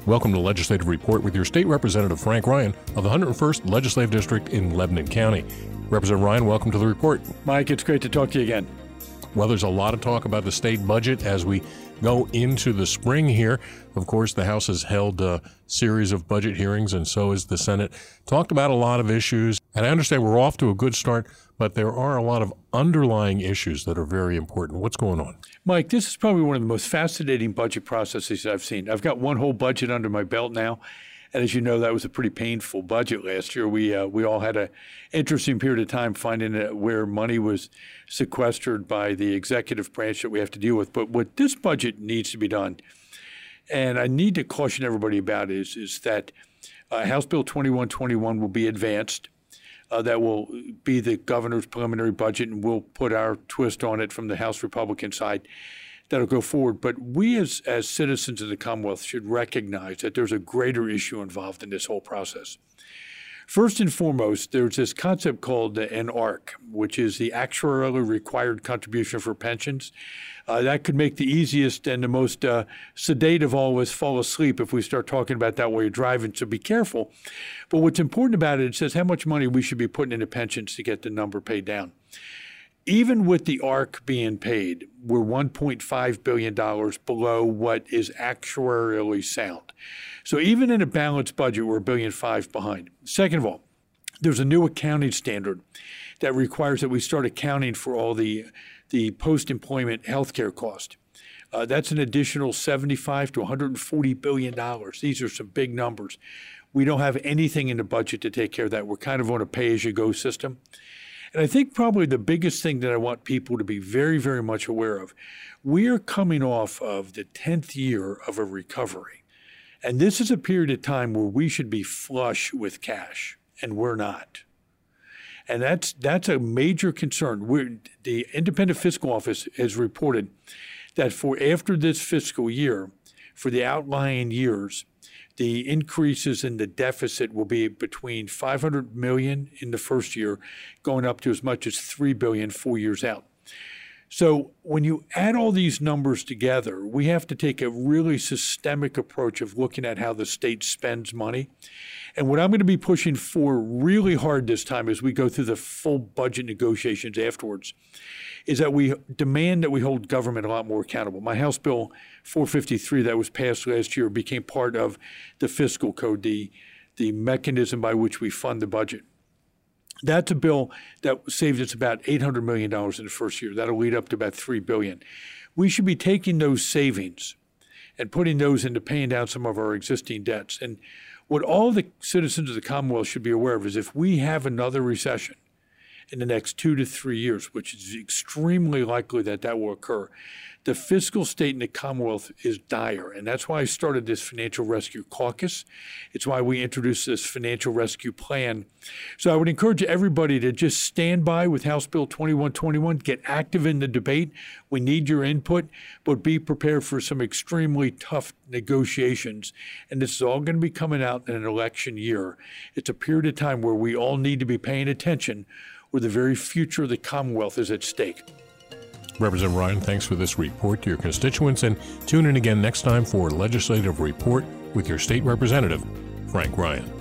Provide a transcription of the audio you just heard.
Welcome to Legislative Report with your State Representative Frank Ryan of the 101st Legislative District in Lebanon County. Representative Ryan, welcome to the report. Mike, it's great to talk to you again. Well, there's a lot of talk about the state budget as we go into the spring here. Of course, the House has held a series of budget hearings, and so has the Senate. Talked about a lot of issues, and I understand we're off to a good start, but there are a lot of underlying issues that are very important. What's going on? Mike, this is probably one of the most fascinating budget processes I've seen. I've got one whole budget under my belt now, and as you know, that was a pretty painful budget last year. We all had an interesting period of time finding where money was sequestered by the executive branch that we have to deal with. But what this budget needs to be done, and I need to caution everybody about, is that House Bill 2121 will be advanced. That will be the governor's preliminary budget, and we'll put our twist on it from the House Republican side. That'll go forward. But we as citizens of the Commonwealth should recognize that there's a greater issue involved in this whole process. First and foremost, there's this concept called an ARC, which is the actuarially required contribution for pensions. That could make the easiest and the most sedate of all of us fall asleep if we start talking about that while you're driving, so be careful. But what's important about it, it says how much money we should be putting into pensions to get the number paid down. Even with the ARC being paid, we're $1.5 billion below what is actuarially sound. So even in a balanced budget, we're $1.5 billion behind. Second of all, there's a new accounting standard that requires that we start accounting for all the post-employment health care cost. That's an additional $75 to $140 billion. These are some big numbers. We don't have anything in the budget to take care of that. We're kind of on a pay-as-you-go system. And I think probably the biggest thing that I want people to be very, very much aware of, we are coming off of the 10th year of a recovery. And this is a period of time where we should be flush with cash, and we're not. And that's a major concern. The Independent Fiscal Office has reported that for after this fiscal year, for the outlying years, the increases in the deficit will be between $500 million in the first year, going up to as much as $3 billion 4 years out. So when you add all these numbers together, we have to take a really systemic approach of looking at how the state spends money. And what I'm going to be pushing for really hard this time as we go through the full budget negotiations afterwards is that we demand that we hold government a lot more accountable. My House Bill 453 that was passed last year became part of the fiscal code, the mechanism by which we fund the budget. That's a bill that saved us about $800 million in the first year. That'll lead up to about $3 billion. We should be taking those savings and putting those into paying down some of our existing debts. And what all the citizens of the Commonwealth should be aware of is if we have another recession in the next 2 to 3 years, which is extremely likely that will occur, the fiscal state in the Commonwealth is dire. And that's why I started this Financial Rescue Caucus. It's why we introduced this Financial Rescue Plan. So I would encourage everybody to just stand by with House Bill 2121, get active in the debate. We need your input, but be prepared for some extremely tough negotiations. And this is all going to be coming out in an election year. It's a period of time where we all need to be paying attention, where the very future of the Commonwealth is at stake. Representative Ryan, thanks for this report to your constituents, and tune in again next time for Legislative Report with your state representative, Frank Ryan.